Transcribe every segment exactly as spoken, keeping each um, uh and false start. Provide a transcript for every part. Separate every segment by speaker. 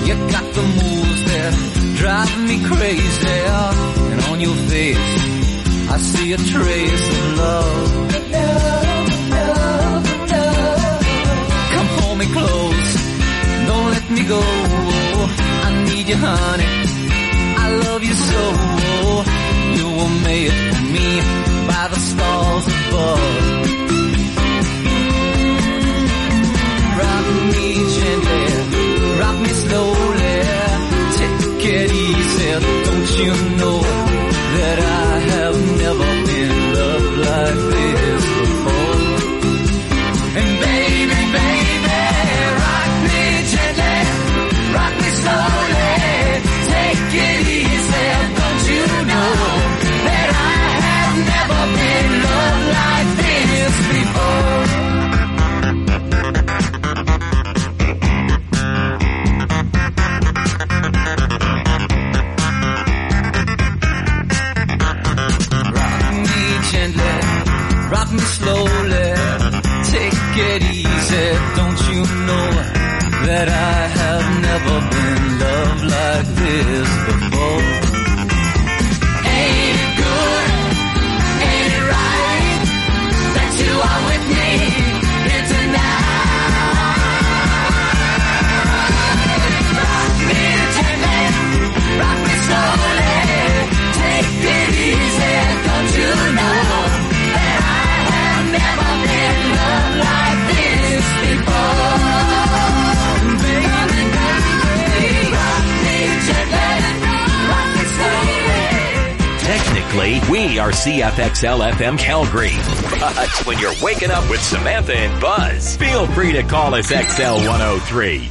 Speaker 1: You got the moves that drive me crazy, and on your face I see a trace of love. Love, love, love. Come hold me close, don't let me go. I need you, honey, I love you so. You were made for me by the stars above. Rock me gently, rock me slowly, take it easy. Don't you know that I have never been loved like this before? And baby, baby, rock me gently, rock me slowly, take it easy. Don't you know that I have never been loved like this before? Rock me slowly, take it easy. Don't you know that I have never been loved like this before? Ain't it good? Ain't it right that you are with me here tonight? Rock me gently, rock me slowly, take it easy. Don't you know that I have never been loved like this before? Baby, baby, rock me gently, rock me slowly.
Speaker 2: Technically, we are C F X L F M Calgary. But when you're waking up with Samantha and Buzz, feel free to call us X L one oh three.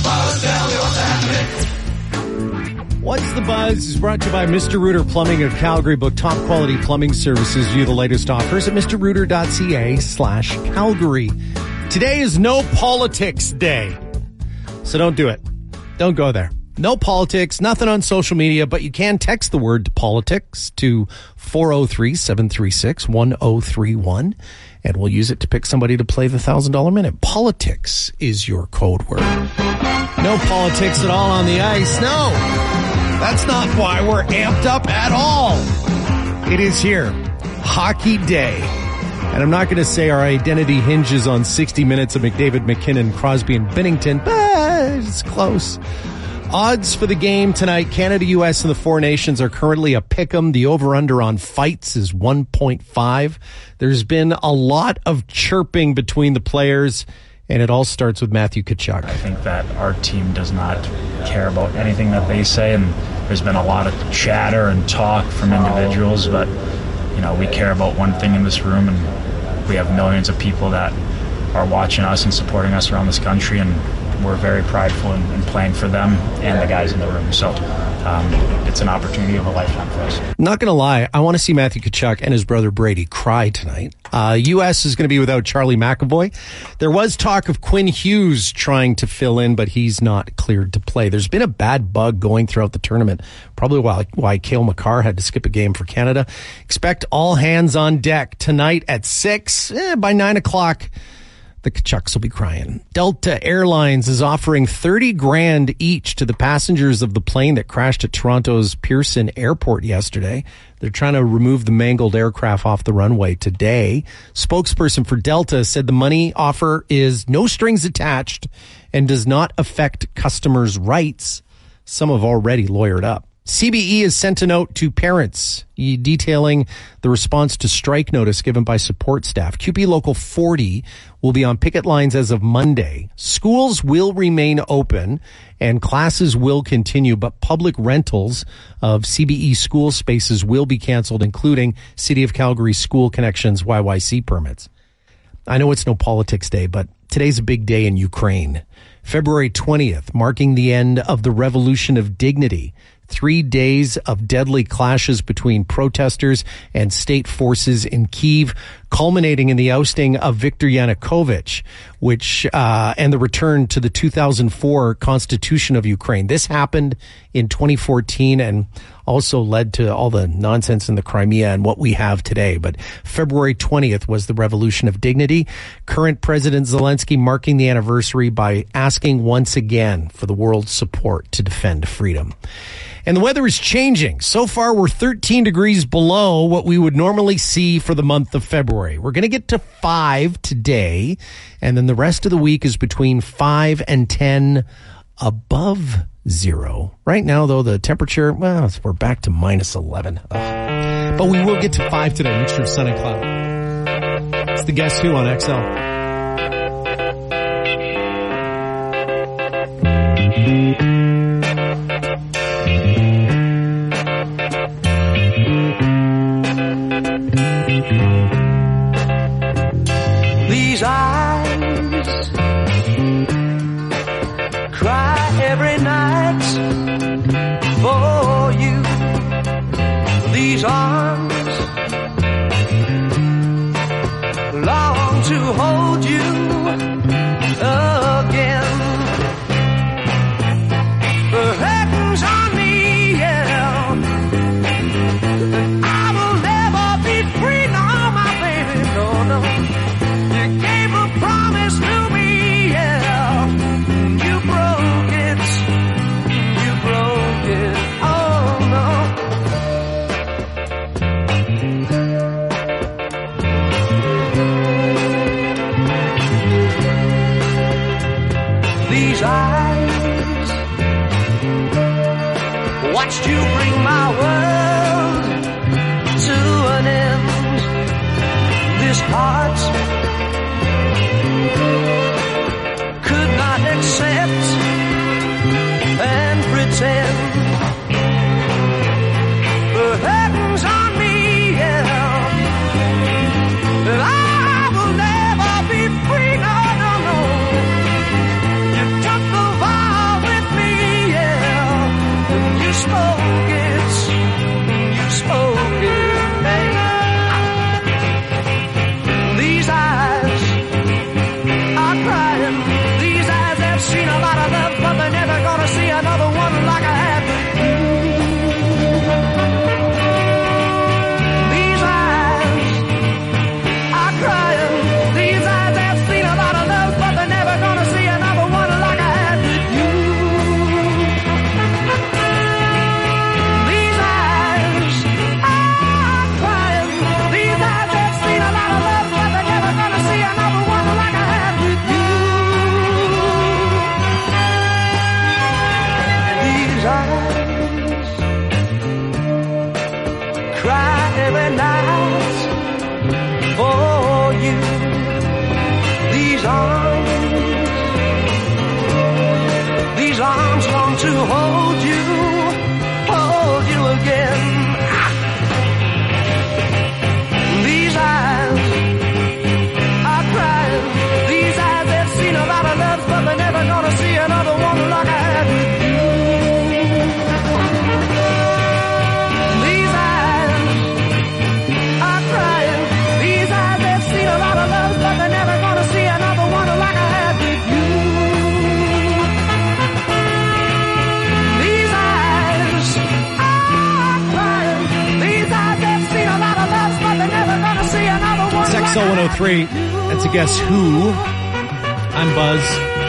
Speaker 3: buzz? Tell me what's happening.
Speaker 4: What's the Buzz is brought to you by Mister Rooter Plumbing of Calgary. Book top quality plumbing services. View the latest offers at mrrooter.ca slash Calgary. Today is No Politics Day. So don't do it. Don't go there. No politics, nothing on social media, but you can text the word politics to four oh three, seven three six, one oh three one, and we'll use it to pick somebody to play the one thousand dollars minute. Politics is your code word. No politics at all on the ice. No, that's not why we're amped up at all. It is here. Hockey Day. And I'm not going to say our identity hinges on sixty minutes of McDavid, McKinnon, Crosby, and Binnington, but it's close. Odds for the game tonight, Canada, U S, and the Four Nations are currently a pick'em. The over-under on fights is one point five. There's been a lot of chirping between the players, and it all starts with Matthew Tkachuk.
Speaker 5: I think that our team does not care about anything that they say, and there's been a lot of chatter and talk from individuals, but you know, we care about one thing in this room, and we have millions of people that are watching us and supporting us around this country, and we're very prideful in, in playing for them and the guys in the room. So um, it's an opportunity of a lifetime for us.
Speaker 4: Not going to lie, I want to see Matthew Tkachuk and his brother Brady cry tonight. Uh, U S is going to be without Charlie McAvoy. There was talk of Quinn Hughes trying to fill in, but he's not cleared to play. There's been a bad bug going throughout the tournament, probably why, why Cale Makar had to skip a game for Canada. Expect all hands on deck tonight at six. Eh, by nine o'clock. The Tkachuks will be crying. Delta Airlines is offering thirty grand each to the passengers of the plane that crashed at Toronto's Pearson Airport yesterday. They're trying to remove the mangled aircraft off the runway today. Spokesperson for Delta said the money offer is no strings attached and does not affect customers' rights. Some have already lawyered up. C B E has sent a note to parents detailing the response to strike notice given by support staff. Q P Local forty will be on picket lines as of Monday. Schools will remain open and classes will continue, but public rentals of C B E school spaces will be canceled, including City of Calgary School Connections Y Y C permits. I know it's no politics day, but today's a big day in Ukraine. February twentieth, marking the end of the Revolution of Dignity. Three days of deadly clashes between protesters and state forces in Kyiv, culminating in the ousting of Viktor Yanukovych, which uh, and the return to the two thousand four Constitution of Ukraine. This happened in twenty fourteen and also led to all the nonsense in the Crimea and what we have today. But February twentieth was the Revolution of Dignity. Current President Zelensky marking the anniversary by asking once again for the world's support to defend freedom. And the weather is changing. So far, we're thirteen degrees below what we would normally see for the month of February. We're going to get to five today, and then the rest of the week is between five and ten above zero. Right now, though, the temperature, well, we're back to minus eleven. Ugh. But we will get to five today, mixture of sun and cloud. It's the Guess Who on X L.
Speaker 1: These eyes cry every night for you. These arms long to hold you again. The heavens on me, yeah. I will never be free, no, my baby, no, no. You gave a promise to me, yeah. You broke it, you broke it, oh no. These eyes watched you bring my world to an end. This heart could not accept and pretend. The heavens on me, yeah. And I will never be free, no, no, no. You took the vow very night for you. These arms, these arms long to hold you, hold you again. These eyes are crying, these eyes have seen a lot of love, but they're never gonna see another one like I had with you. These eyes are crying, these eyes have seen a lot of love, but they're never gonna see another one like I had with you. These eyes are crying, these eyes have seen a lot of love, but they're never gonna see another one
Speaker 4: It's
Speaker 1: like
Speaker 4: X L
Speaker 1: I
Speaker 4: one oh three. That's a Guess Who. I'm Buzz.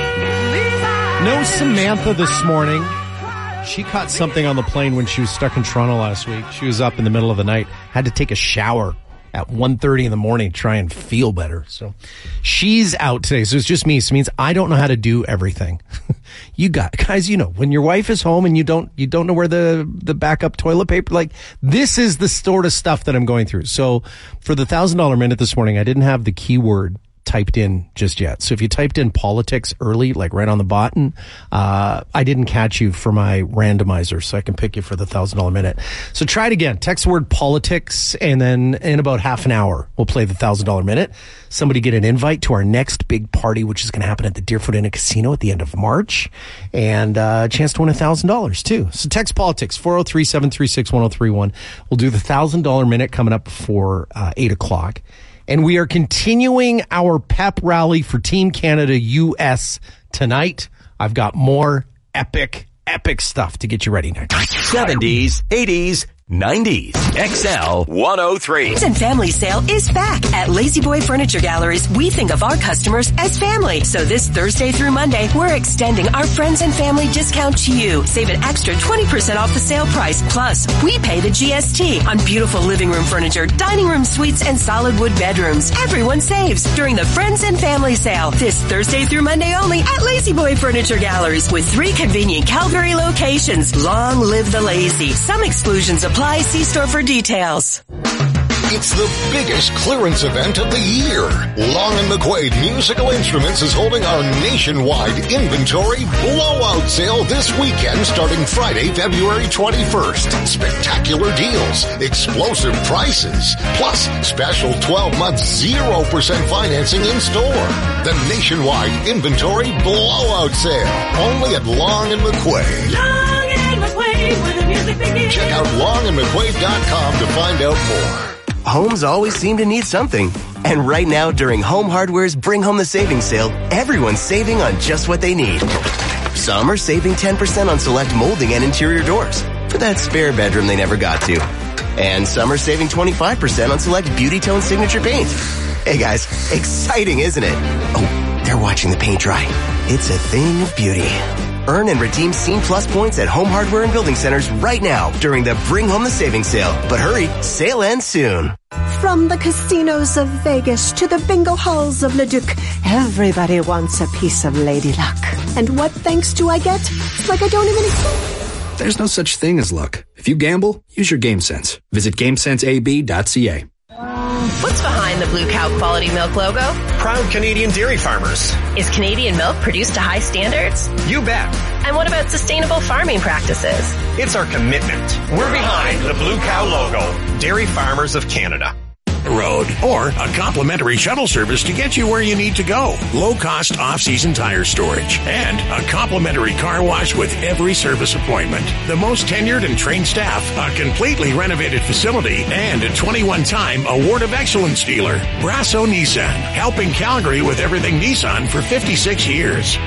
Speaker 4: No Samantha this morning. She caught something on the plane when she was stuck in Toronto last week. She was up in the middle of the night, had to take a shower at one thirty in the morning to try and feel better. So she's out today. So it's just me. So it means I don't know how to do everything. You got, guys, you know, when your wife is home and you don't, you don't know where the, the backup toilet paper, like this is the sort of stuff that I'm going through. So for the thousand dollar minute this morning, I didn't have the keyword typed in just yet. So if you typed in politics early, like right on the button, uh, I didn't catch you for my randomizer, so I can pick you for the thousand dollar minute. So try it again. Text word politics, and then in about half an hour, we'll play the thousand dollar minute. Somebody get an invite to our next big party, which is going to happen at the Deerfoot Inn and Casino at the end of March, and uh, a chance to win a thousand dollars too. So text politics four oh three, seven three six, one oh three one. We'll do the thousand dollar minute coming up before uh, eight o'clock. And we are continuing our pep rally for Team Canada U S tonight. I've got more epic, epic stuff to get you ready next.
Speaker 2: seventies, eighties, nineties. X L one oh three.
Speaker 6: Friends and Family Sale is back at Lazy Boy Furniture Galleries. We think of our customers as family. So this Thursday through Monday, we're extending our Friends and Family discount to you. Save an extra twenty percent off the sale price. Plus, we pay the G S T on beautiful living room furniture, dining room suites, and solid wood bedrooms. Everyone saves during the Friends and Family Sale. This Thursday through Monday only at Lazy Boy Furniture Galleries with three convenient Calgary locations. Long live the lazy. Some exclusions apply. See store for details.
Speaker 7: It's the biggest clearance event of the year. Long and McQuaid Musical Instruments is holding our nationwide inventory blowout sale this weekend starting Friday, February twenty-first. Spectacular deals, explosive prices, plus special twelve month zero percent financing in store. The nationwide inventory blowout sale, only at Long and McQuaid.
Speaker 6: Long and McQuaid, where the music begins.
Speaker 7: Check out long and mcquaid dot com to find out more.
Speaker 8: Homes always seem to need something. And right now, during Home Hardware's Bring Home the Savings sale, everyone's saving on just what they need. Some are saving ten percent on select molding and interior doors for that spare bedroom they never got to. And some are saving twenty-five percent on select Beauty Tone Signature paint. Hey guys, exciting, isn't it? Oh, they're watching the paint dry. It's a thing of beauty. Earn and redeem Scene Plus points at Home Hardware and Building Centers right now during the Bring Home the Savings sale. But hurry, sale ends soon.
Speaker 9: From the casinos of Vegas to the bingo halls of Leduc, everybody wants a piece of Lady Luck. And what thanks do I get? It's like I don't even exist.
Speaker 10: There's no such thing as luck. If you gamble, use your game sense. Visit game sense a b dot c a.
Speaker 6: What's behind the Blue Cow Quality Milk logo?
Speaker 11: Proud Canadian dairy farmers.
Speaker 6: Is Canadian milk produced to high standards?
Speaker 11: You bet.
Speaker 6: And what about sustainable farming practices?
Speaker 11: It's our commitment. We're behind the Blue Cow logo. Dairy Farmers of Canada.
Speaker 12: Road, or a complimentary shuttle service to get you where you need to go. Low-cost off-season tire storage, and a complimentary car wash with every service appointment. The most tenured and trained staff, a completely renovated facility, and a twenty-one time Award of Excellence dealer. Brasso Nissan, helping Calgary with everything Nissan for fifty-six years.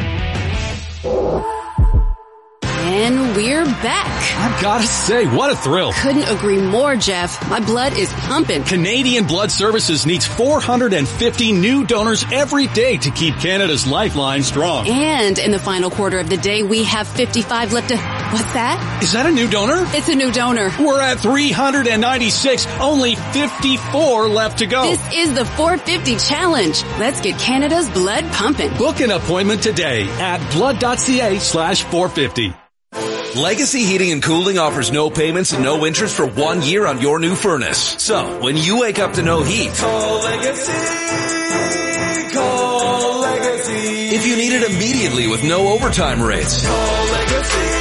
Speaker 13: And we're back.
Speaker 14: I've got to say, what a thrill.
Speaker 13: Couldn't agree more, Jeff. My blood is pumping.
Speaker 14: Canadian Blood Services needs four hundred fifty new donors every day to keep Canada's lifeline strong.
Speaker 13: And in the final quarter of the day, we have fifty-five left to... What's that?
Speaker 14: Is that a new donor?
Speaker 13: It's a new donor.
Speaker 14: We're at three hundred ninety-six, only fifty-four left to go.
Speaker 13: This is the four fifty challenge. Let's get Canada's blood pumping.
Speaker 14: Book an appointment today at blood dot c a slash four fifty.
Speaker 15: Legacy Heating and Cooling offers no payments and no interest for one year on your new furnace. So, when you wake up to no heat,
Speaker 1: Call Legacy. Call Legacy.
Speaker 15: If you need it immediately with no overtime rates,
Speaker 1: Call Legacy.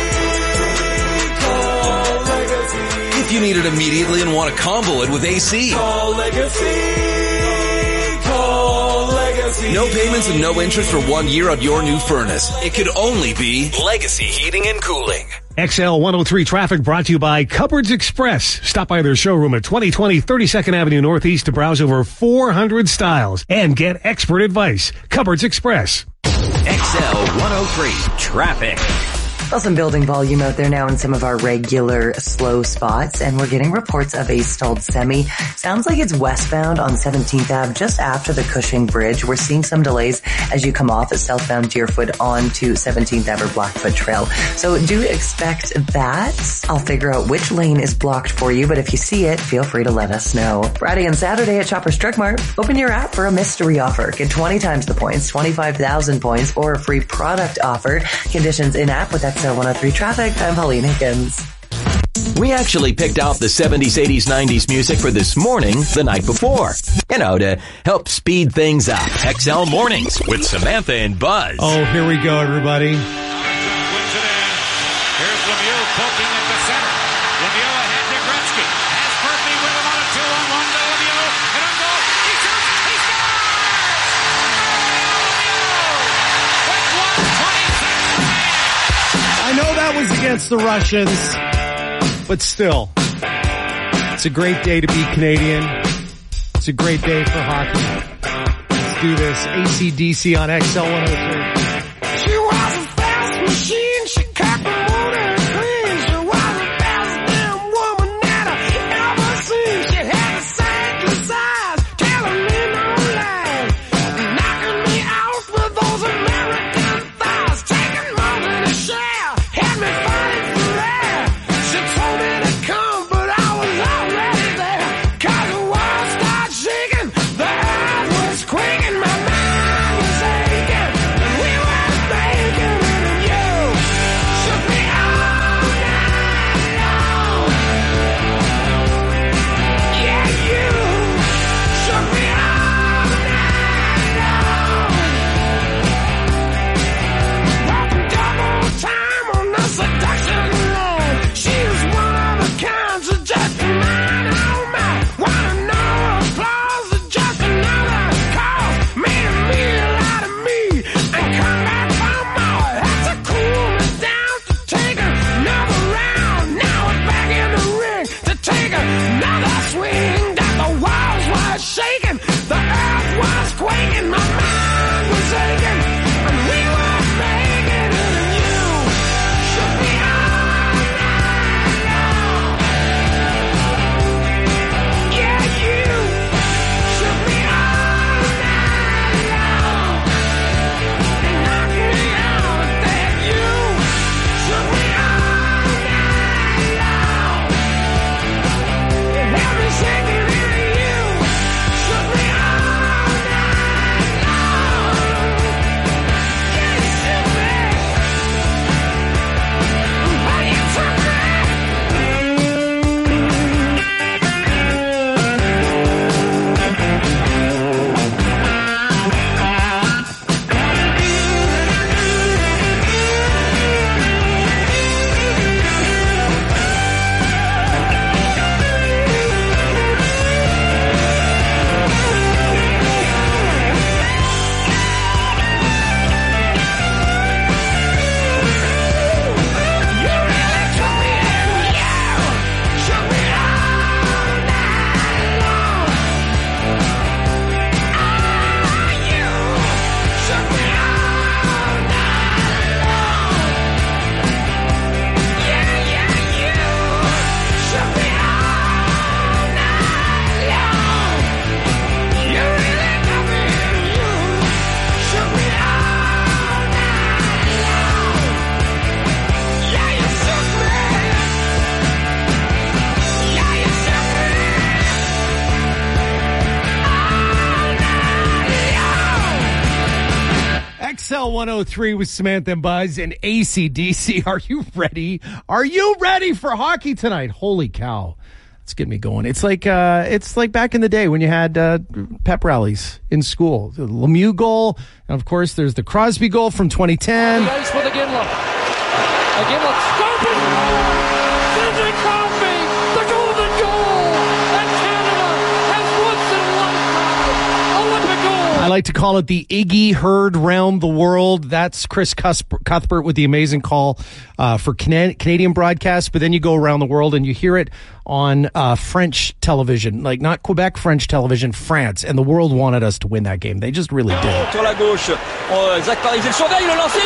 Speaker 1: Call Legacy.
Speaker 15: If you need it immediately and want to combo it with A C,
Speaker 1: Call Legacy. Call Legacy.
Speaker 15: No payments and no interest for one year on your new furnace. It could only be Legacy Heating and Cooling.
Speaker 16: X L one oh three traffic brought to you by Cupboards Express. Stop by their showroom at twenty twenty thirty-second Avenue Northeast to browse over four hundred styles and get expert advice. Cupboards Express.
Speaker 2: X L one oh three traffic.
Speaker 17: Well, some building volume out there now in some of our regular slow spots, and we're getting reports of a stalled semi. Sounds like it's westbound on seventeenth Avenue, just after the Cushing Bridge. We're seeing some delays as you come off at southbound Deerfoot onto seventeenth Avenue Blackfoot Trail. So do expect that. I'll figure out which lane is blocked for you, but if you see it, feel free to let us know. Friday and Saturday at Shoppers Drug Mart, open your app for a mystery offer. Get twenty times the points, twenty-five thousand points, or a free product offer. Conditions in app with X L one oh three traffic. I'm Pauline Higgins.
Speaker 2: We actually picked out the seventies, eighties, nineties music for this morning the night before. You know, to help speed things up. X L Mornings with Samantha and Buzz.
Speaker 4: Oh, here we go, everybody.
Speaker 18: Here's Lemieux poking at the center. Lemieux ahead to Gretzky. Has Murphy with him on a two-on-one to Lemieux. And a goal. He shoots. He scores! With one twenty-six remaining.
Speaker 4: I know that was against the Russians, but still, it's a great day to be Canadian. It's a great day for hockey. Let's do this. A C D C on X L one oh three.
Speaker 1: She was a fast machine. She kept the motor clean. She was the best damn woman that I ever seen. She had the saintly eyes, telling me no lies, knocking me out with those American thighs, taking more than a share, had me fighting for air. She told me to come, but I was already there. 'Cause the world started shaking, the earth was quaking, my mind was aching, and we were
Speaker 4: L one oh three with Samantha and Buzz and A C D C. Are you ready? Are you ready for hockey tonight? Holy cow. It's getting me going. It's like uh, it's like back in the day when you had uh, pep rallies in school. The Lemieux goal, and of course there's the Crosby goal from twenty ten.
Speaker 19: The ice with a Ginla. A Ginla stopping. Sidney Crosby, the golden goal, and Canada has once in a lifetime Olympic goal.
Speaker 4: I like to call it the Iggy heard round the world. That's Chris Cuthbert with the amazing call uh, for Can- Canadian broadcast. But then you go around the world and you hear it on uh, French television, like not Quebec French television, France. And the world wanted us to win that game. They just really did.
Speaker 19: Sur la gauche, oh, Zach Paris, il surveille, il a lancé.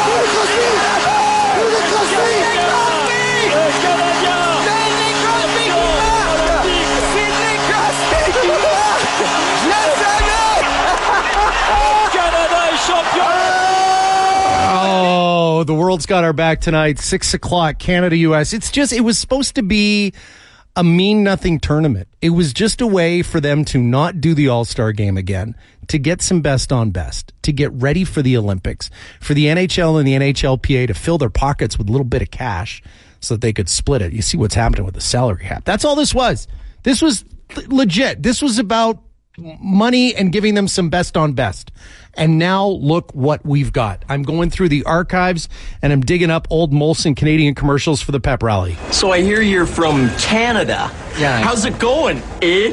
Speaker 4: Oh, the world's got our back tonight. Six o'clock, Canada, U S. It's just, it was supposed to be a mean nothing tournament. It was just a way for them to not do the All-Star game again, to get some best on best, to get ready for the Olympics, for the N H L and the N H L P A to fill their pockets with a little bit of cash so that they could split it. You see what's happening with the salary cap. That's all this was. This was legit. This was about money and giving them some best on best. And now look what we've got. I'm going through the archives and I'm digging up old Molson Canadian commercials for the pep rally.
Speaker 20: So I hear you're from Canada.
Speaker 4: Yeah.
Speaker 20: How's it going, eh?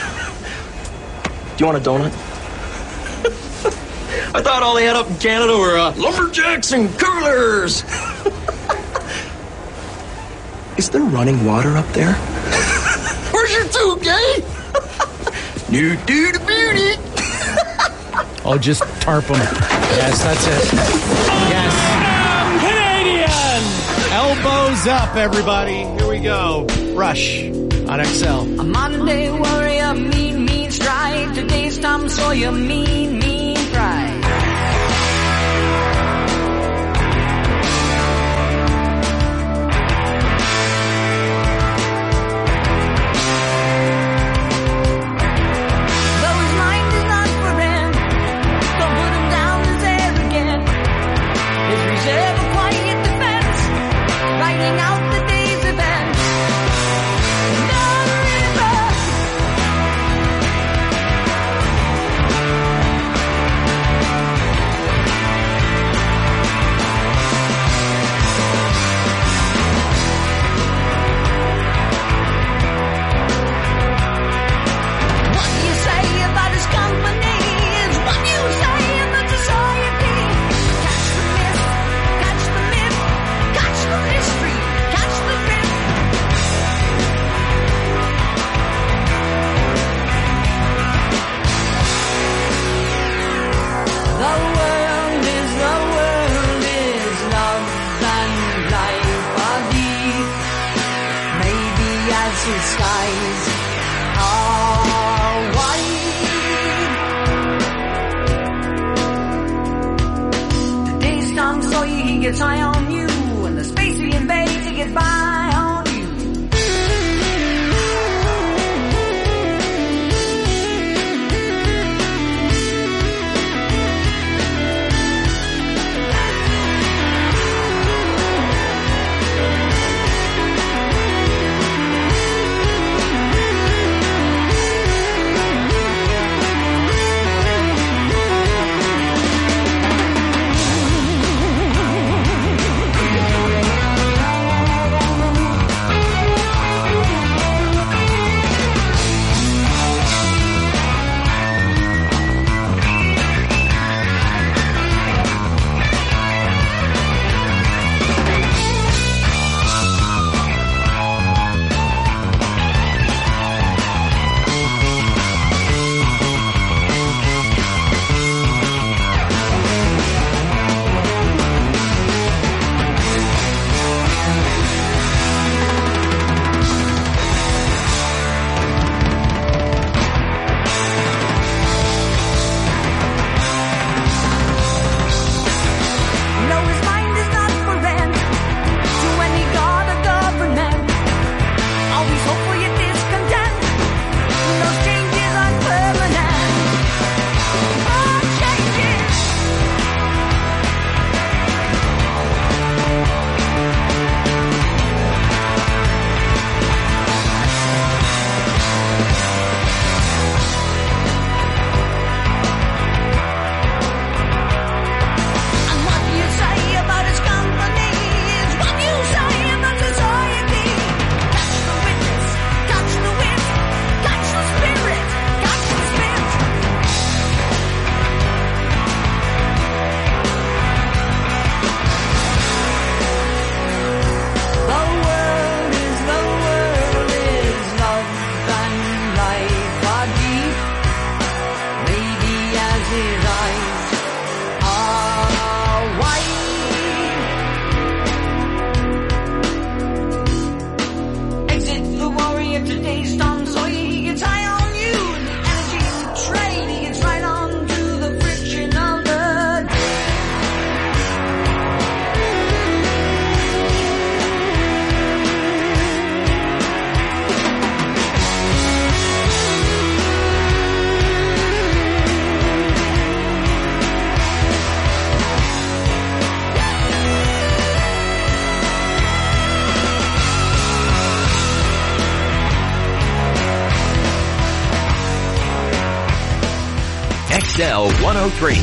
Speaker 20: Do you want a donut? I thought all they had up in Canada were uh, lumberjacks and curlers. Is there running water up there? Where's your touquet? New dude beauty.
Speaker 4: Oh, just tarp them. Yes, that's it. Yes.
Speaker 19: Canadian!
Speaker 4: Elbows up, everybody. Here we go. Rush on X L.
Speaker 1: A Monday warrior, mean, mean stride. Today's Tom Sawyer, mean, mean pride. Gets high on you, and the space he invades, he gets by on you.
Speaker 2: X L one oh three.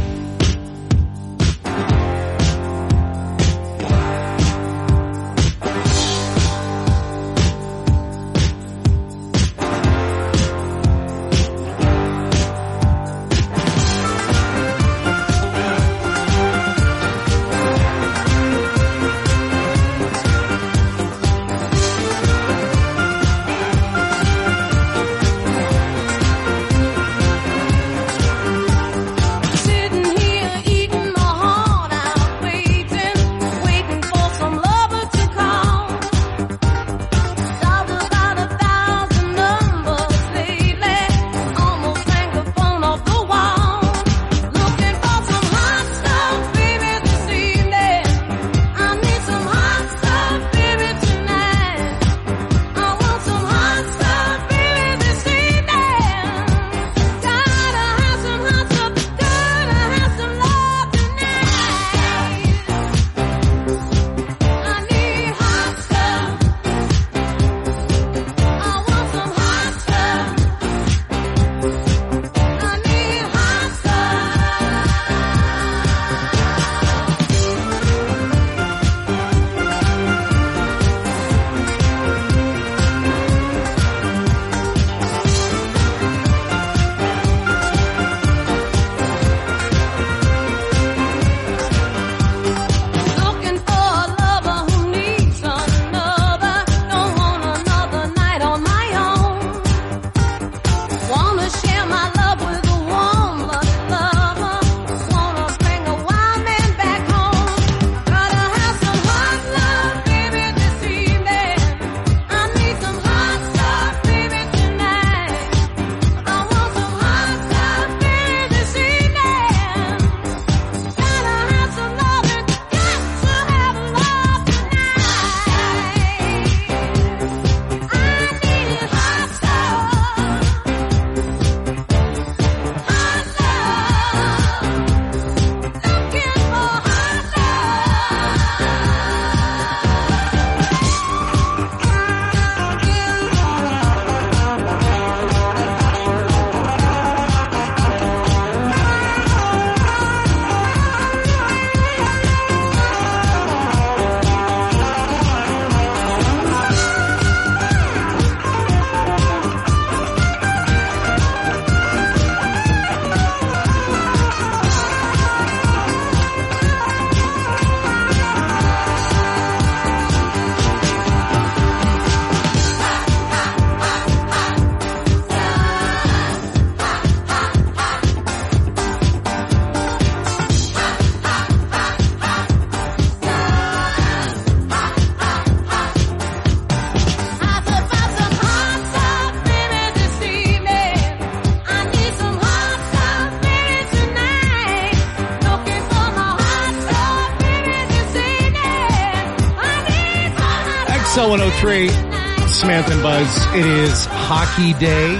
Speaker 4: one oh three, Samantha and Buzz. It is hockey day.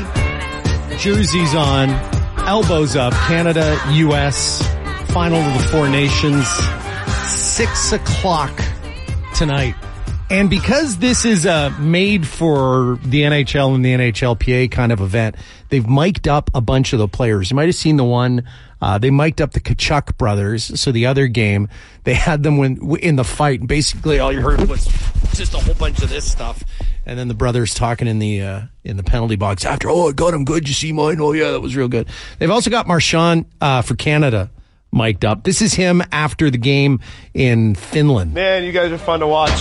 Speaker 4: Jerseys on, elbows up. Canada, U S, final of the Four Nations, six o'clock tonight. And because this is a made for the N H L and the N H L P A kind of event, they've mic'd up a bunch of the players. You might have seen the one, uh, they mic'd up the Tkachuk brothers. So the other game, they had them when, in the fight. And basically all you heard was just a whole bunch of this stuff. And then the brothers talking in the, uh, in the penalty box after, oh, I got him good. You see mine? Oh yeah, that was real good. They've also got Marchand, uh, for Canada mic'd up. This is him after the game in Finland.
Speaker 21: Man, you guys are fun to watch.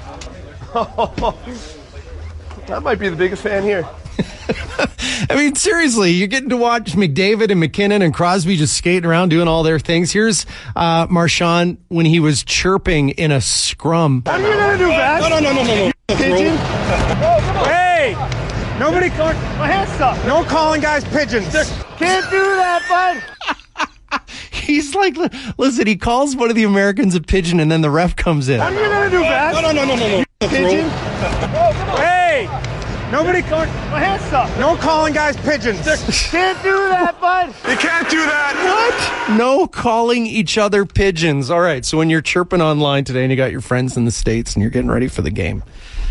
Speaker 21: That might be the biggest fan here.
Speaker 4: I mean, seriously, you're getting to watch McDavid and McKinnon and Crosby just skating around doing all their things. Here's uh, Marchand when he was chirping in a scrum.
Speaker 21: What are you going to do, Bash?
Speaker 22: No, no, no, no, no, no.
Speaker 21: Pigeon?
Speaker 22: Hey! Nobody call...
Speaker 21: My hand's up.
Speaker 22: No calling guys pigeons.
Speaker 21: Can't do that, bud.
Speaker 4: He's like, listen, he calls one of the Americans a pigeon and then the ref comes in.
Speaker 21: What are you going to do, Bash?
Speaker 22: No, no, no, no, no, no.
Speaker 21: Pigeon?
Speaker 22: Hey! Nobody call...
Speaker 21: My hand's up.
Speaker 22: No calling guys pigeons.
Speaker 21: Can't do that, bud.
Speaker 22: You can't do that.
Speaker 4: What? No calling each other pigeons. All right, so when you're chirping online today and you got your friends in the States and you're getting ready for the game,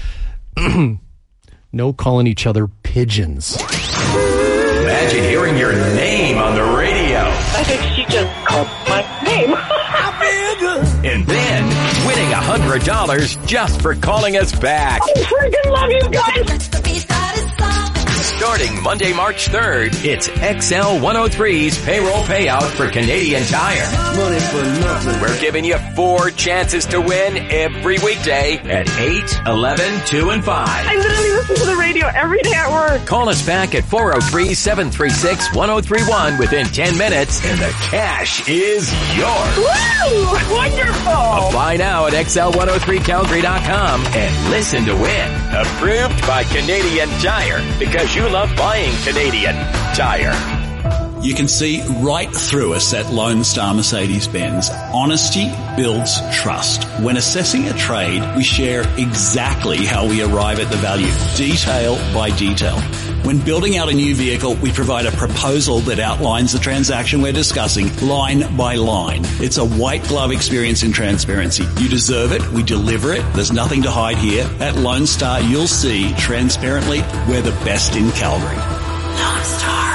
Speaker 4: no calling each other pigeons.
Speaker 2: Imagine hearing your name on the radio.
Speaker 3: just called my name.
Speaker 2: And then winning one hundred dollars just for calling us back.
Speaker 3: I freaking love you guys.
Speaker 2: Starting Monday, March third, it's X L one oh three's payroll payout for Canadian Tire.
Speaker 20: Money for nothing.
Speaker 2: We're giving you four chances to win every weekday at eight, eleven, two, and five.
Speaker 3: I literally listen to the radio every day at work.
Speaker 2: Call us back at four oh three, seven three six, one oh three one within ten minutes, and the cash is yours.
Speaker 3: Woo! Wonderful!
Speaker 2: Apply now at X L one oh three Calgary dot com and listen to win. Approved by Canadian Tire, because you love buying Canadian Tire.
Speaker 14: You can see right through us at Lone Star Mercedes-Benz. Honesty builds trust. When assessing a trade, we share exactly how we arrive at the value, detail by detail. When building out a new vehicle, we provide a proposal that outlines the transaction we're discussing line by line. It's a white glove experience in transparency. You deserve it. We deliver it. There's nothing to hide here. At Lone Star, you'll see transparently we're the best in Calgary.
Speaker 13: Lone Star.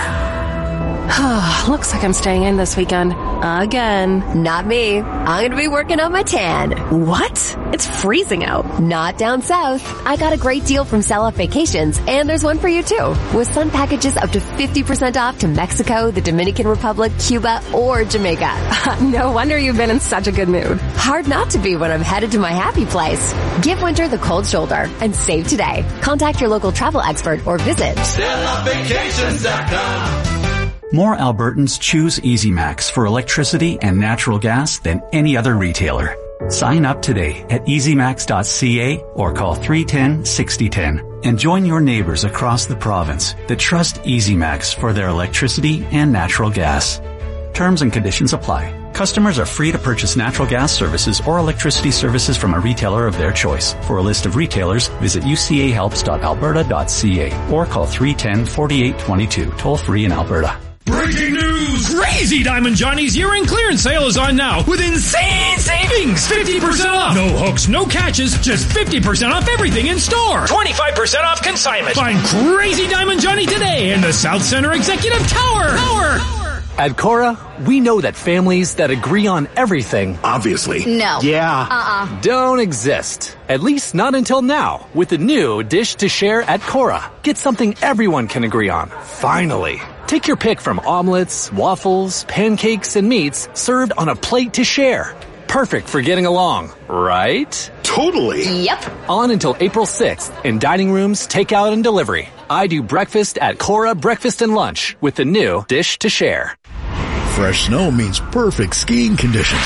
Speaker 13: Looks like I'm staying in this weekend. Again.
Speaker 5: Not me. I'm going to be working on my tan.
Speaker 13: What? It's freezing out.
Speaker 5: Not down south. I got a great deal from Sell Off Vacations, and there's one for you too. With sun packages up to fifty percent off to Mexico, the Dominican Republic, Cuba, or Jamaica.
Speaker 13: No wonder you've been in such a good mood.
Speaker 5: Hard not to be when I'm headed to my happy place. Give winter the cold shoulder and save today. Contact your local travel expert or visit
Speaker 1: sell off vacations dot com.
Speaker 23: More Albertans choose EasyMax for electricity and natural gas than any other retailer. Sign up today at easy max dot c a or call three one zero, six zero one zero and join your neighbors across the province that trust EasyMax for their electricity and natural gas. Terms and conditions apply. Customers are free to purchase natural gas services or electricity services from a retailer of their choice. For a list of retailers, visit u c a helps dot alberta dot c a or call three one zero, four eight two two, toll free in Alberta.
Speaker 24: Breaking news! Crazy Diamond Johnny's year-end clearance sale is on now with insane savings! fifty percent off! No hooks, no catches, just fifty percent off everything in store! twenty-five percent off consignment! Find Crazy Diamond Johnny today in the South Center Executive Tower! Tower!
Speaker 25: At Cora, we know that families that agree on everything...
Speaker 26: Obviously.
Speaker 25: No. Yeah.
Speaker 5: Uh-uh.
Speaker 25: Don't exist. At least not until now, with the new Dish to Share at Cora. Get something everyone can agree on. Finally. Take your pick from omelets, waffles, pancakes, and meats served on a plate to share. Perfect for getting along, right?
Speaker 26: Totally.
Speaker 5: Yep.
Speaker 25: On until April sixth in dining rooms, takeout, and delivery. I do breakfast at Cora Breakfast and Lunch with the new Dish to Share.
Speaker 27: Fresh snow means perfect skiing conditions,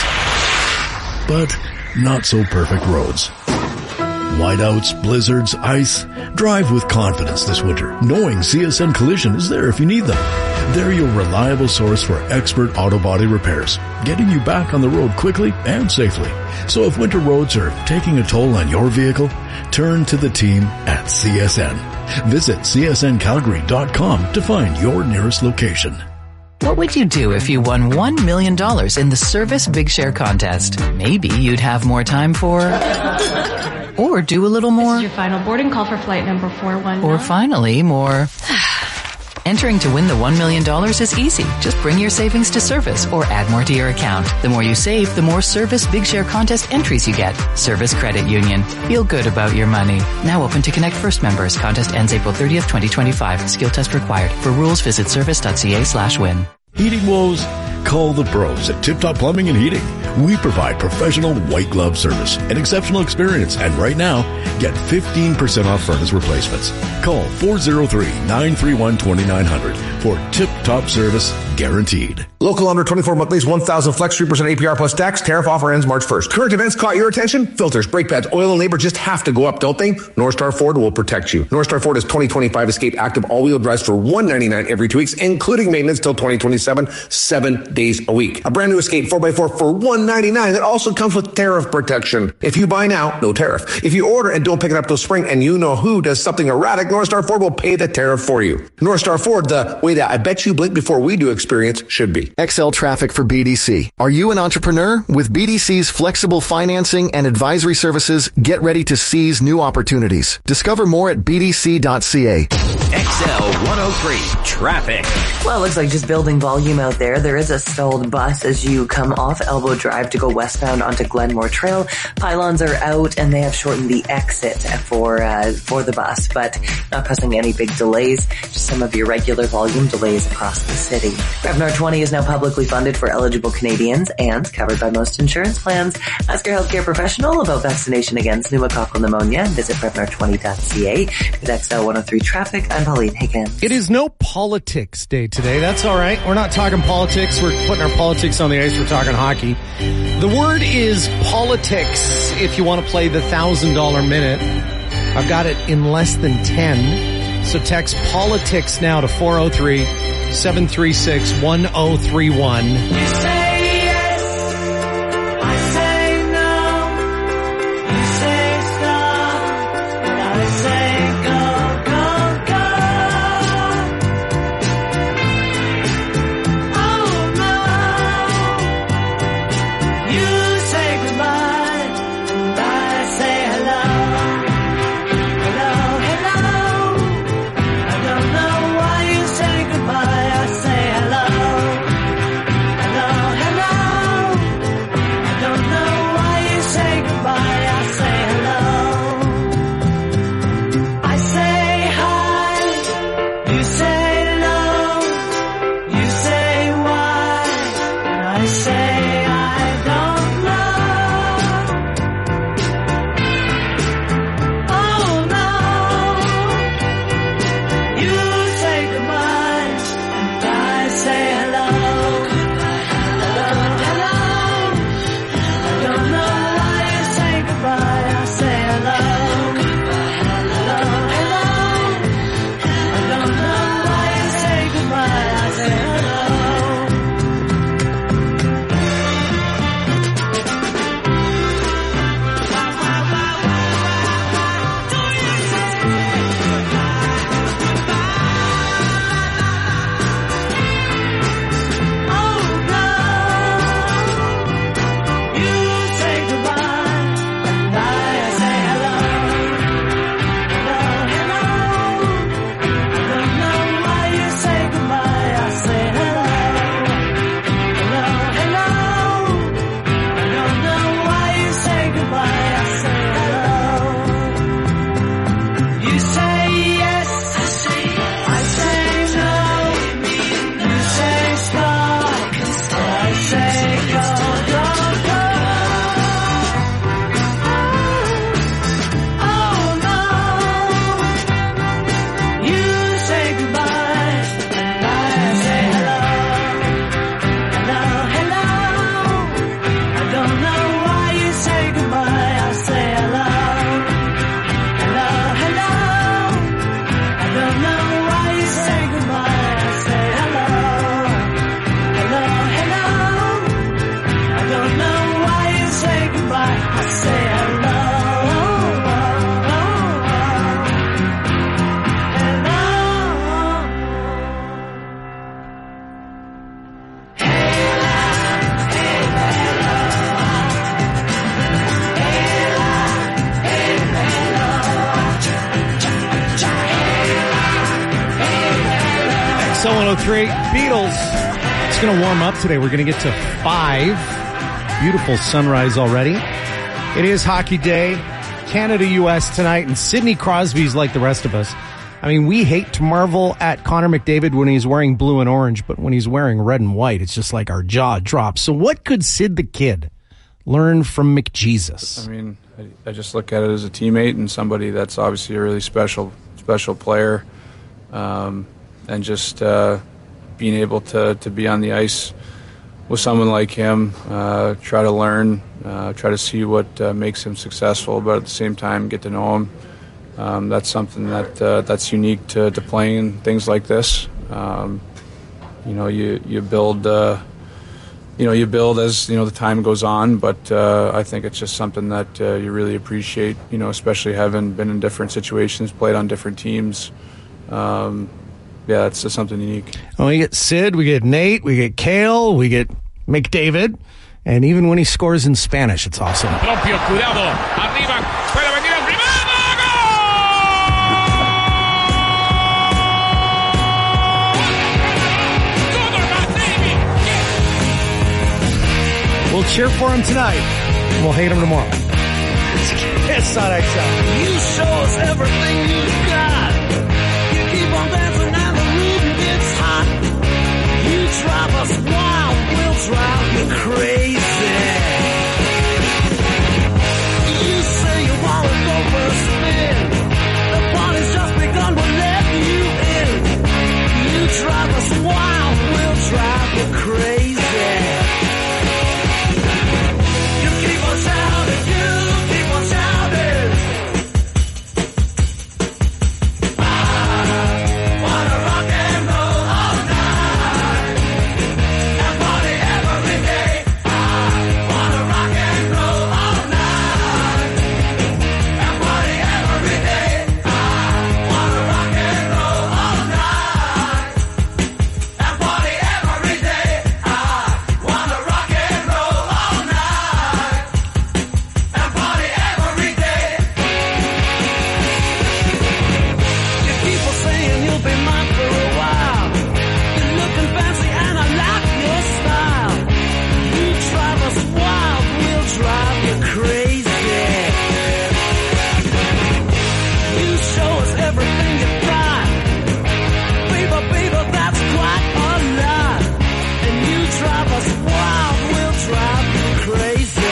Speaker 27: but not so perfect roads. Whiteouts, blizzards, ice. Drive with confidence this winter, knowing C S N Collision is there if you need them. They're your reliable source for expert auto body repairs, getting you back on the road quickly and safely. So if winter roads are taking a toll on your vehicle, turn to the team at C S N. Visit c s n calgary dot com to find your nearest location.
Speaker 28: What would you do if you won one million dollars in the Service Big Share contest? Maybe you'd have more time for... or do a little more.
Speaker 29: This is your final boarding call for flight number four one nine.
Speaker 28: Or finally, more... Entering to win the one million dollars is easy. Just bring your savings to Service or add more to your account. The more you save, the more Service Big Share contest entries you get. Service Credit Union. Feel good about your money. Now open to Connect First members. Contest ends April thirtieth, twenty twenty-five. Skill test required. For rules, visit service.ca slash win.
Speaker 27: Heating woes? Call the pros at Tip Top Plumbing and Heating. We provide professional white glove service and exceptional experience. And right now, get fifteen percent off furnace replacements. Call four oh three, nine three one, two nine zero zero for Tip Top service guaranteed.
Speaker 30: Local under twenty-four monthlies, one thousand flex, three percent A P R plus tax. Tariff offer ends March first. Current events caught your attention? Filters, brake pads, oil, and labor just have to go up, don't they? North Star Ford will protect you. North Star Ford has twenty twenty-five Escape Active all-wheel drives for one hundred ninety-nine dollars every two weeks, including maintenance till twenty twenty-seven, seven days a week. A brand new Escape four by four for one hundred ninety-nine dollars that also comes with tariff protection. If you buy now, no tariff. If you order and don't pick it up till spring and you know who does something erratic, North Star Ford will pay the tariff for you. North Star Ford, the way that I bet you blink before we do experience should be.
Speaker 31: X L Traffic for B D C. Are you an entrepreneur? With B D C's flexible financing and advisory services, get ready to seize new opportunities. Discover more at b d c dot c a.
Speaker 2: X L one oh three Traffic.
Speaker 6: Well, it looks like just building volume out there. There is a stalled bus as you come off Elbow Drive to go westbound onto Glenmore Trail. Pylons are out and they have shortened the exit for uh, for the bus, but not causing any big delays. Just some of your regular volume delays across the city. Prevnar twenty is now publicly funded for eligible Canadians and covered by most insurance plans. Ask your healthcare professional about vaccination against pneumococcal pneumonia and visit prevnar twenty dot c a. With X L one oh three Traffic, I'm Pauline Higgins.
Speaker 4: It is no politics day today. That's all right. We're not talking politics. We're putting our politics on the ice. We're talking hockey. The word is politics if you want to play the one thousand dollars minute. I've got it in less than ten. So text politics now to four oh three, seven three six, one oh three one.
Speaker 1: You say yes, I say no. You say stop, and I say go, go, go. Oh no. You say goodbye, and I say hello. Hello, hello. I don't know why you say goodbye, I say hello. Hello, hello. I don't know why you say goodbye, I say hello. I say hi, you say no, you say why, and I say I don't know. Oh no. You say goodbye, and I say hello. Hello, hello. I don't know why you say goodbye, I say hello. Hello, hello. I don't know why you say goodbye, I say hello. Oh no. You say goodbye, and I say hello. Hello, hello. I don't know why you say goodbye, I say hello. Hello, hello. I don't know why you say goodbye, I say hello. You say yes, I say I say no. You say stop, I say go, go, go. Oh no. You say goodbye, and I say hello. Hello, hello. I don't know why you say goodbye, I say hello. Hello, hello. I don't know why you say goodbye, I say hello. Hello, hello. I don't know why you say goodbye, I say hello.
Speaker 4: X L one oh three Beatles. It's going to warm up today. We're going to get to five. Beautiful sunrise already. It is hockey day. Canada U S tonight, and Sidney Crosby's like the rest of us. I mean, we hate to marvel at Connor McDavid when he's wearing blue and orange, but when he's wearing red and white, it's just like our jaw drops. So what could Sid the Kid learn from McJesus?
Speaker 7: I mean, I, I just look at it as a teammate and somebody that's obviously a really special, special player, um, and just uh, being able to to be on the ice with someone like him, uh, try to learn, uh, try to see what uh, makes him successful, but at the same time get to know him. Um, that's something that uh, that's unique to, to playing things like this. Um, you know, you you build, uh, you know, you build as you know the time goes on. But uh, I think it's just something that uh, you really appreciate. You know, especially having been in different situations, played on different teams. Um, yeah, it's just something unique.
Speaker 4: Well, we get Sid, we get Nate, we get Cale, we get McDavid, and even when he scores in Spanish, it's awesome.
Speaker 18: Propio, cuidado, arriba, puede venir el remate,
Speaker 4: We'll cheer for him tonight. And we'll hate him tomorrow. It's Kiss on X L.
Speaker 1: You show us everything you've got. You keep on dancing and the rhythm gets hot. You drive us wild, we'll drive you crazy. You say you wanna go for a spin. The party's just begun, we'll let you in. You drive us wild, we'll drive you crazy. You keep on shouting, you keep on shouting. I wanna rock and roll all night and party every day. I wanna rock and roll all night and party every day. I wanna rock and roll all night and party every day. I wanna rock and roll all night and party every day. You keep on saying you'll be mine for a while. You're looking fancy and I like your style. You drive us wild, we'll drive you crazy. You show us everything you've got. Baby, baby, that's quite a lot. And you drive us wild, we'll drive you crazy.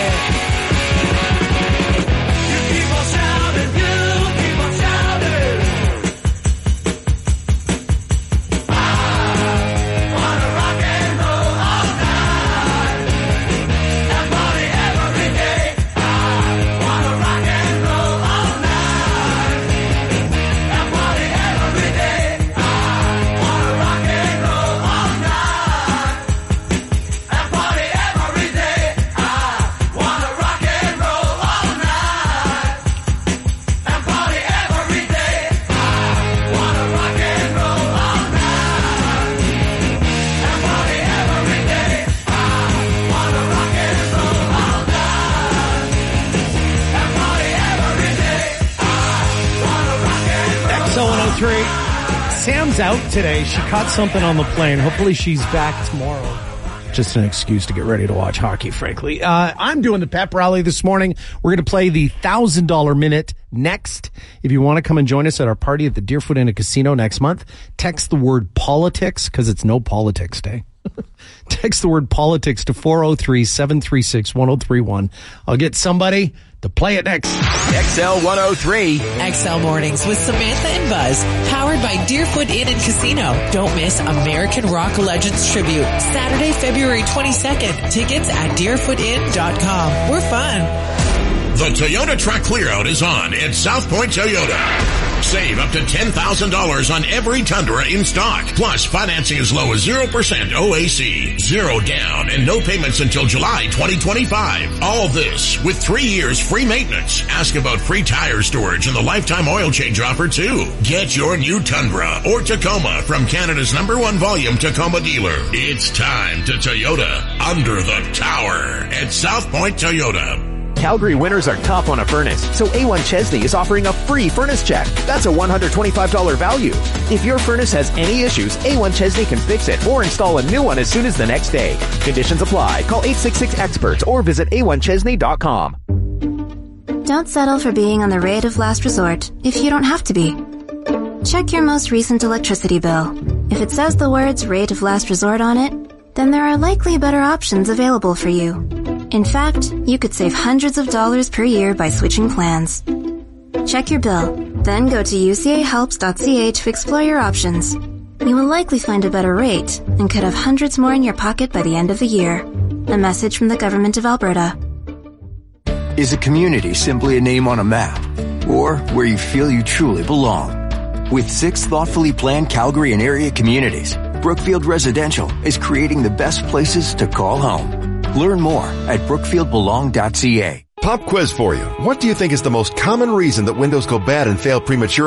Speaker 1: You keep on shouting, you keep on shouting. I wanna rock and roll all night and party every day. I wanna rock and roll all night and party every day. I wanna rock and roll all night and party every day. I wanna rock and roll all night and party every day. I wanna rock and roll all night and party every day. I wanna rock and roll all night and party every day. I wanna rock and roll.
Speaker 4: X L one oh three. Sam's out today. She caught something on the plane. Hopefully she's back tomorrow. Just an excuse to get ready to watch hockey, frankly. Uh, I'm doing the pep rally this morning. We're going to play the one thousand dollars minute next. If you want to come and join us at our party at the Deerfoot Inn Casino next month, text the word politics, because it's no politics day. Text the word politics to four oh three, seven three six, one oh three one. I'll get somebody to play it next.
Speaker 2: X L one oh three.
Speaker 8: X L Mornings with Samantha and Buzz, powered by Deerfoot Inn and Casino. Don't miss American Rock Legends Tribute, Saturday, February twenty-second. Tickets at deerfoot inn dot com. We're fun.
Speaker 9: The Toyota Truck Clearout is on at South Point Toyota. Save up to ten thousand dollars on every Tundra in stock. Plus, financing as low as zero percent O A C. Zero down and no payments until July twenty twenty-five. All this with three years free maintenance. Ask about free tire storage and the lifetime oil change offer too. Get your new Tundra or Tacoma from Canada's number one volume Tacoma dealer. It's time to Toyota under the tower at South Point Toyota.
Speaker 10: Calgary winters are tough on a furnace, so A one Chesney is offering a free furnace check. That's a one hundred twenty-five dollars value. If your furnace has any issues, A one Chesney can fix it or install a new one as soon as the next day. Conditions apply. Call eight six six experts or visit a one chesney dot com.
Speaker 11: Don't settle for being on the rate of last resort if you don't have to be. Check your most recent electricity bill. If it says the words rate of last resort on it, then there are likely better options available for you. In fact, you could save hundreds of dollars per year by switching plans. Check your bill, then go to u c a helps dot c a to explore your options. You will likely find a better rate and could have hundreds more in your pocket by the end of the year. A message from the Government of Alberta.
Speaker 12: Is a community simply a name on a map, or where you feel you truly belong? With six thoughtfully planned Calgary and area communities, Brookfield Residential is creating the best places to call home. Learn more at brookfield belong dot c a.
Speaker 15: Pop quiz for you. What do you think is the most common reason that windows go bad and fail prematurely?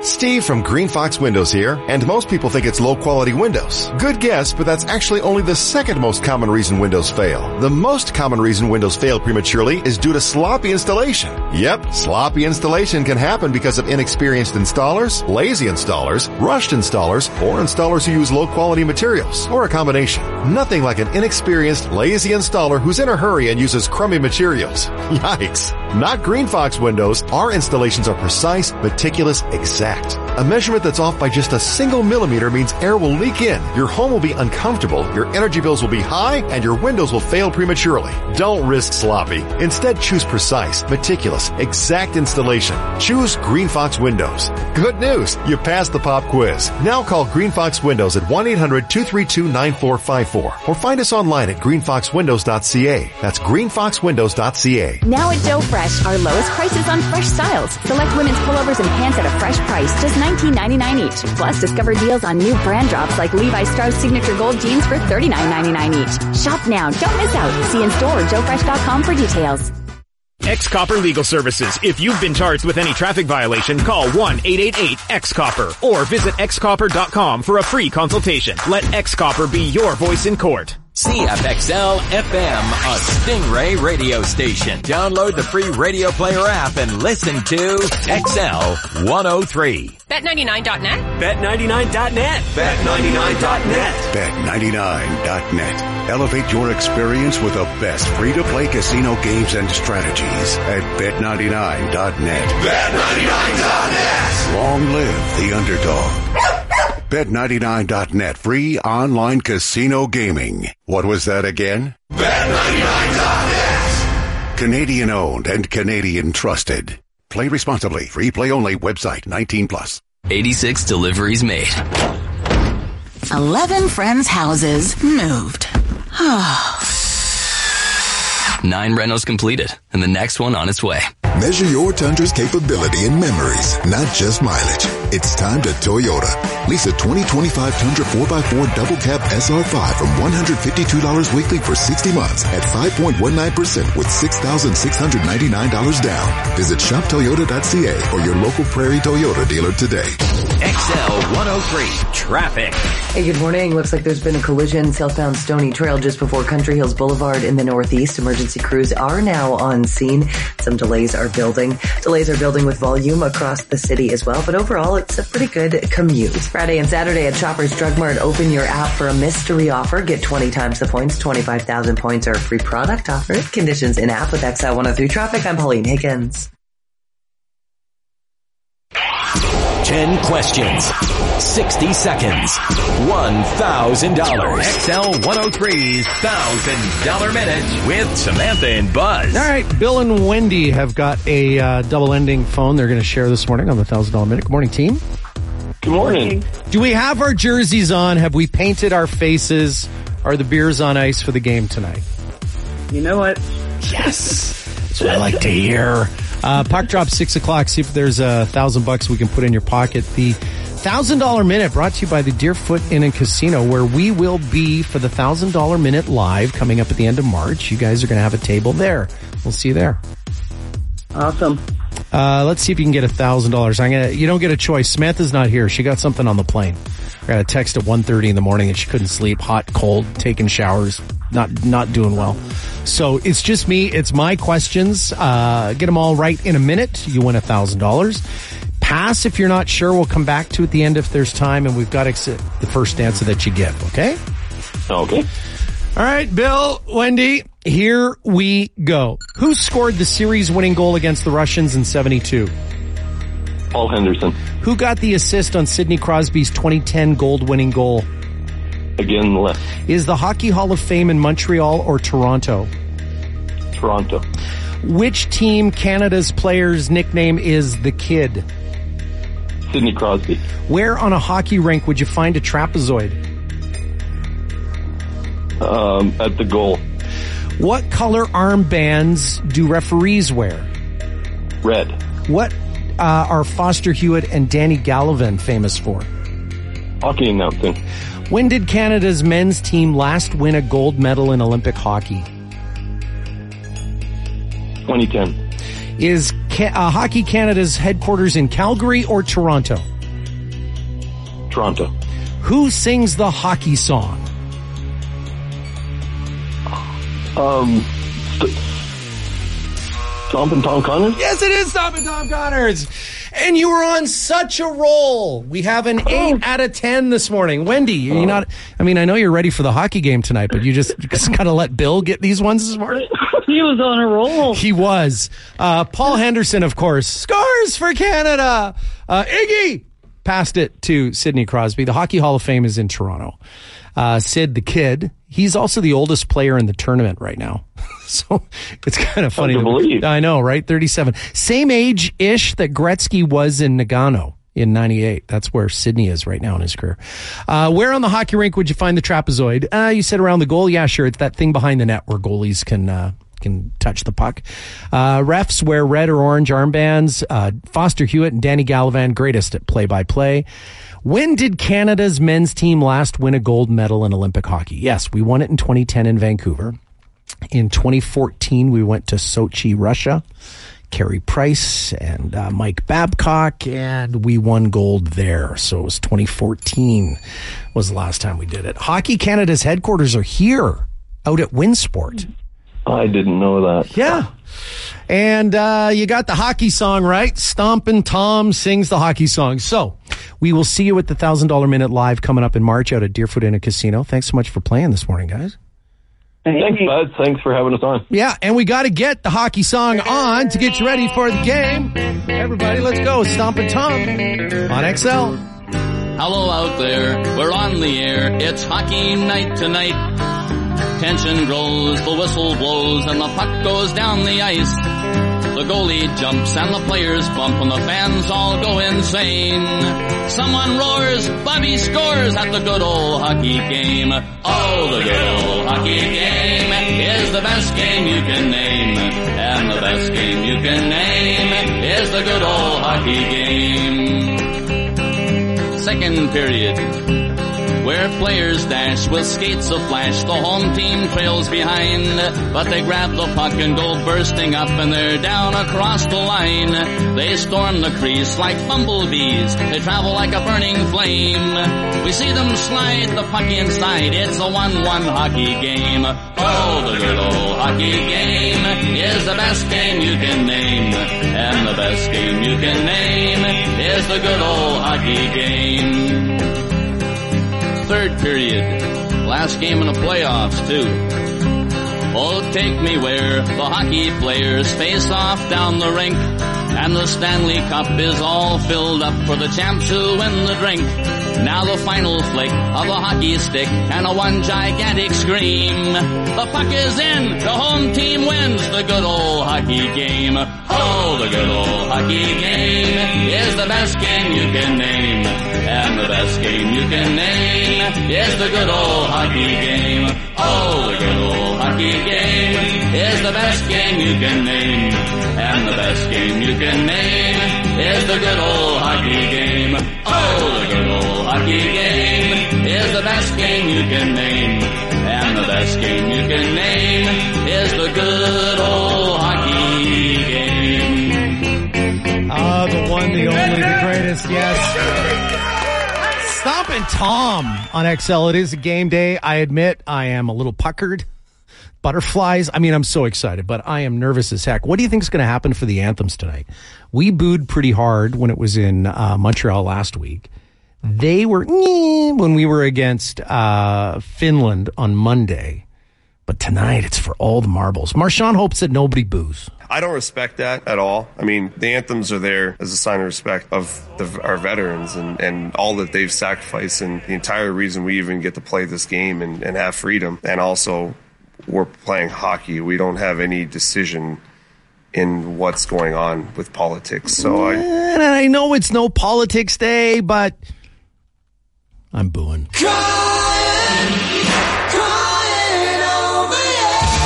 Speaker 3: Steve from Green Fox Windows here, and most people think it's low-quality windows. Good guess, but that's actually only the second most common reason windows fail. The most common reason windows fail prematurely is due to sloppy installation. Yep, sloppy installation can happen because of inexperienced installers, lazy installers, rushed installers, or installers who use low-quality materials, or a combination. Nothing like an inexperienced, lazy installer who's in a hurry and uses crummy materials. Yikes! Not Green Fox Windows. Our installations are precise, meticulous, exact. A measurement that's off by just a single millimeter means air will leak in, your home will be uncomfortable, your energy bills will be high, and your windows will fail prematurely. Don't risk sloppy. Instead, choose precise, meticulous, exact installation. Choose Green Fox Windows. Good news! You passed the pop quiz. Now call Green Fox Windows at one eight hundred two three two nine four five four or find us online at green fox windows dot c a. That's green fox windows dot c a.
Speaker 13: Now at Joe Fresh, our lowest prices on fresh styles. Select women's pullovers and pants at a fresh price, just nineteen ninety-nine each. Plus, discover deals on new brand drops like Levi Strauss Signature Gold jeans for thirty-nine ninety-nine each. Shop now. Don't miss out. See in store or joe fresh dot com for details.
Speaker 10: X-Copper Legal Services. If you've been charged with any traffic violation, call one eight eight eight X Copper or visit x copper dot com for a free consultation. Let X-Copper be your voice in court.
Speaker 2: C F X L F M, a Stingray radio station. Download the free Radio Player app and listen to X L one oh three.
Speaker 14: bet ninety-nine dot net.
Speaker 10: bet ninety-nine dot net.
Speaker 14: bet ninety-nine dot net.
Speaker 15: bet ninety-nine dot net. Elevate your experience with the best free-to-play casino games and strategies at bet ninety-nine dot net. bet ninety-nine dot net. Long live the underdog. bet ninety-nine dot net, free online casino gaming. What was that again? bet ninety-nine dot net. Canadian owned and Canadian trusted. Play responsibly. Free play only. Website nineteen plus.
Speaker 16: eighty-six deliveries made.
Speaker 17: eleven friends' houses moved.
Speaker 16: Nine rentals completed, and the next one on its way.
Speaker 19: Measure your Tundra's capability in memories, not just mileage. It's time to Toyota. Lease a twenty twenty-five Tundra four by four Double Cab S R five from one hundred fifty-two dollars weekly for sixty months at five point one nine percent with six thousand six hundred ninety-nine dollars down. Visit shop toyota dot c a or your local Prairie Toyota dealer today.
Speaker 2: X L one oh three traffic.
Speaker 6: Hey, good morning. Looks like there's been a collision southbound Stony Trail just before Country Hills Boulevard in the northeast. Emergency crews are now on scene. Some delays are building. Delays are building with volume across the city as well, but overall it's a pretty good commute. Friday and Saturday at Shoppers Drug Mart, open your app for a mystery offer. Get twenty times the points, twenty-five thousand points or a free product offer. Conditions in app with X L one oh three Traffic. I'm Pauline Higgins.
Speaker 2: Ten questions, sixty seconds, one thousand dollars. X L one oh three's one thousand dollars Minute with Samantha and Buzz.
Speaker 4: All right, Bill and Wendy have got a uh, double-ending phone they're going to share this morning on the one thousand dollars Minute. Good morning, team.
Speaker 20: Good morning.
Speaker 4: Do we have our jerseys on? Have we painted our faces? Are the beers on ice for the game tonight?
Speaker 20: You know what?
Speaker 4: Yes. That's what I like to hear. Uh, puck drop six o'clock. See if there's a thousand bucks we can put in your pocket. The thousand dollar minute brought to you by the Deerfoot Inn and Casino, where we will be for the thousand dollar minute live coming up at the end of March. You guys are going to have a table there. We'll see you there.
Speaker 20: Awesome.
Speaker 4: Uh, let's see if you can get a thousand dollars. I'm gonna. You don't get a choice. Samantha's not here. She got something on the plane. I got a text at one thirty in the morning that she couldn't sleep. Hot, cold, taking showers, not not doing well. So it's just me. It's my questions. Uh, get them all right in a minute. You win a thousand dollars. Pass if you're not sure. We'll come back to at the end if there's time, and we've got to accept the first answer that you give. Okay.
Speaker 20: Okay.
Speaker 4: All right, Bill, Wendy, here we go. Who scored the series-winning goal against the Russians in seventy-two?
Speaker 20: Paul Henderson.
Speaker 4: Who got the assist on Sidney Crosby's twenty ten gold-winning goal?
Speaker 20: Again, left.
Speaker 4: Is the Hockey Hall of Fame in Montreal or Toronto?
Speaker 20: Toronto.
Speaker 4: Which team Canada's player's nickname is the Kid?
Speaker 20: Sidney Crosby.
Speaker 4: Where on a hockey rink would you find a trapezoid?
Speaker 20: Um, at the goal.
Speaker 4: What color armbands do referees wear?
Speaker 20: Red.
Speaker 4: What uh, are Foster Hewitt and Danny Gallivan famous for?
Speaker 20: Hockey announcing.
Speaker 4: When did Canada's men's team last win a gold medal in Olympic hockey?
Speaker 20: twenty ten.
Speaker 4: Is Ca- uh, Hockey Canada's headquarters in Calgary or Toronto?
Speaker 20: Toronto.
Speaker 4: Who sings the hockey song?
Speaker 20: Um, St- Stompin' Tom Connors?
Speaker 4: Yes, it is Stompin' Tom Connors. And you were on such a roll. We have an eight out of ten this morning. Wendy, are you not? I mean, I know you're ready for the hockey game tonight, but you just, just got to let Bill get these ones this morning.
Speaker 5: He was on a roll.
Speaker 4: He was. Uh, Paul Henderson, of course. Scores for Canada. Uh, Iggy passed it to Sidney Crosby. The Hockey Hall of Fame is in Toronto. Uh, Sid the Kid, he's also the oldest player in the tournament right now. So it's kind of funny.
Speaker 20: Hard to believe.
Speaker 4: I know, right? thirty-seven. Same age-ish that Gretzky was in Nagano in ninety-eight. That's where Sidney is right now in his career. Uh, where on the hockey rink would you find the trapezoid? Uh, you said around the goal. Yeah, sure. It's that thing behind the net where goalies can uh, can touch the puck. Uh, refs wear red or orange armbands. Uh, Foster Hewitt and Danny Gallivan, greatest at play-by-play. When did Canada's men's team last win a gold medal in Olympic hockey? Yes, we won it in twenty ten in Vancouver. In twenty fourteen, we went to Sochi, Russia. Carey Price and uh, Mike Babcock, and we won gold there. So it was twenty fourteen was the last time we did it. Hockey Canada's headquarters are here, out at Winsport.
Speaker 20: I didn't know that.
Speaker 4: Yeah. And uh, you got the hockey song, right? Stompin' Tom sings the hockey song. So we will see you at the one thousand dollars Minute Live coming up in March out at Deerfoot Inn and Casino. Thanks so much for playing this morning, guys.
Speaker 20: Thanks, bud. Thanks for having us on.
Speaker 4: Yeah, and we got to get the hockey song on to get you ready for the game. Everybody, let's go. Stompin' Tom on X L.
Speaker 1: Hello out there, we're on the air. It's hockey night tonight. Tension grows, the whistle blows, and the puck goes down the ice. The goalie jumps and the players bump and the fans all go insane. Someone roars, Bobby scores at the good old hockey game. Oh, the good old hockey game is the best game you can name. And the best game you can name is the good old hockey game. Second period, where players dash with skates aflash, the home team trails behind, but they grab the puck and go bursting up and they're down across the line. They storm the crease like bumblebees, they travel like a burning flame. We see them slide the puck inside, it's a one one hockey game. Oh, the good old hockey game is the best game you can name. And the best game you can name is the good old hockey game. Third period, last game in the playoffs too. Oh, take me where the hockey players face off down the rink, and the Stanley Cup is all filled up for the champs who win the drink. Now the final flick of a hockey stick and a one gigantic scream. The puck is in, the home team wins the good old hockey game. Oh, the good old hockey game is the best game you can name. And the best game you can name is the good old hockey game. Oh, the good old hockey game is the best game you can name. And the best game you can name is the good old hockey game. Oh, the good old hockey game is the best game you can name. And the best game you can name is the good old hockey game.
Speaker 4: Ah, the one, the only, the greatest, yes. Stompin' Tom on X L. It is a game day. I admit I am a little puckered. Butterflies. I mean, I'm so excited, but I am nervous as heck. What do you think is going to happen for the anthems tonight? We booed pretty hard when it was in uh, Montreal last week. They were when we were against uh, Finland on Monday. But tonight, it's for all the marbles. Marchand hopes that nobody boos.
Speaker 21: I don't respect that at all. I mean, the anthems are there as a sign of respect of the, our veterans and, and all that they've sacrificed and the entire reason we even get to play this game and, and have freedom. And also, we're playing hockey. We don't have any decision in what's going on with politics. So I...
Speaker 4: And I know it's no politics day, but I'm booing.
Speaker 1: Crying, crying over you.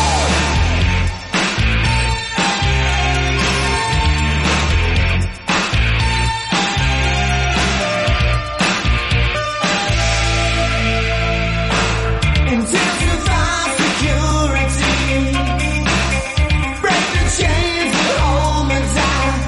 Speaker 1: Intensify security. Break the chains that hold me down.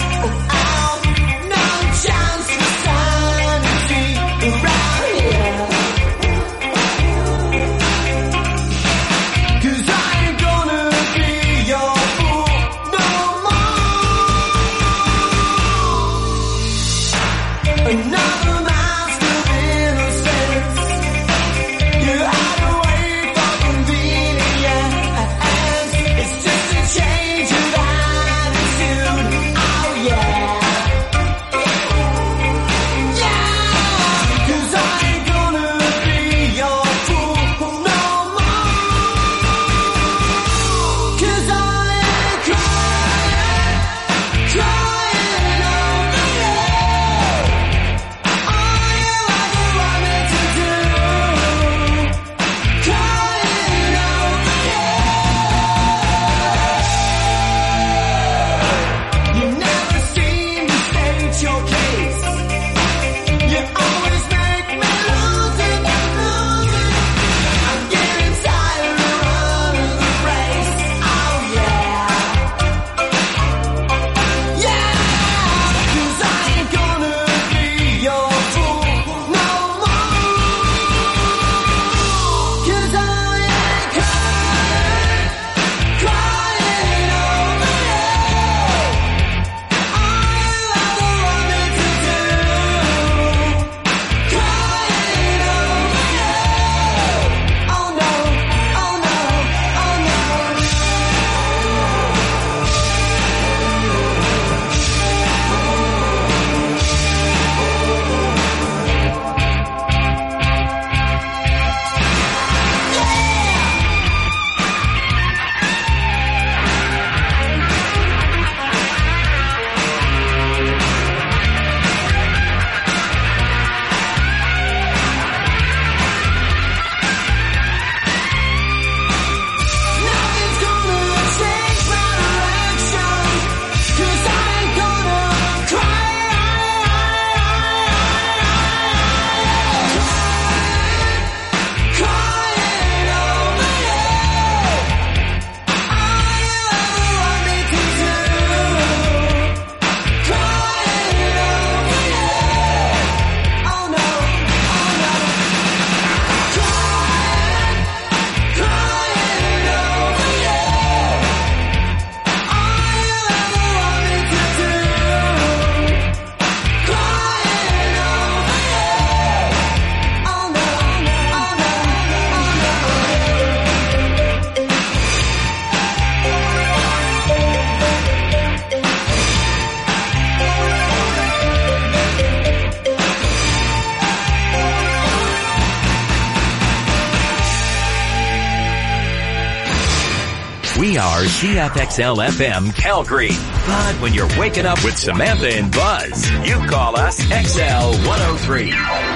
Speaker 2: We are C F X L F M Calgary. But when you're waking up with Samantha and Buzz, you call us X L one oh three.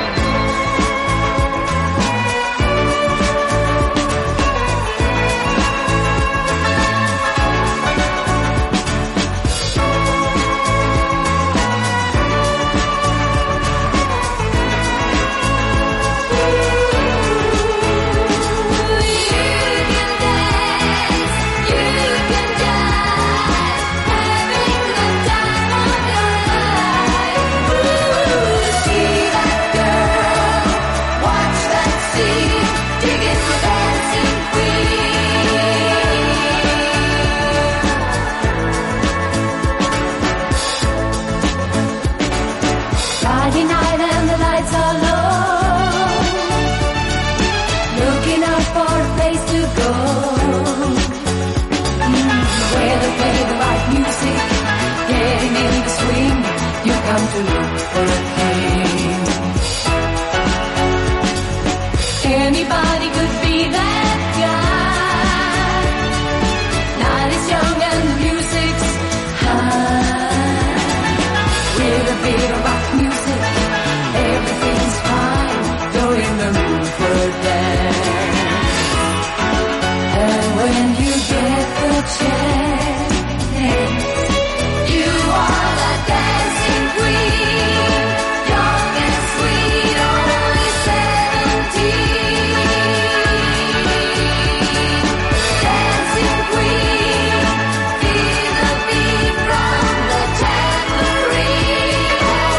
Speaker 1: Friday night and the lights are low, looking out for a place to go, mm, where they play the right music, getting in the swing, you come to look for a king. Anybody could be that guy, night is young and the music's high, with a bit of rock music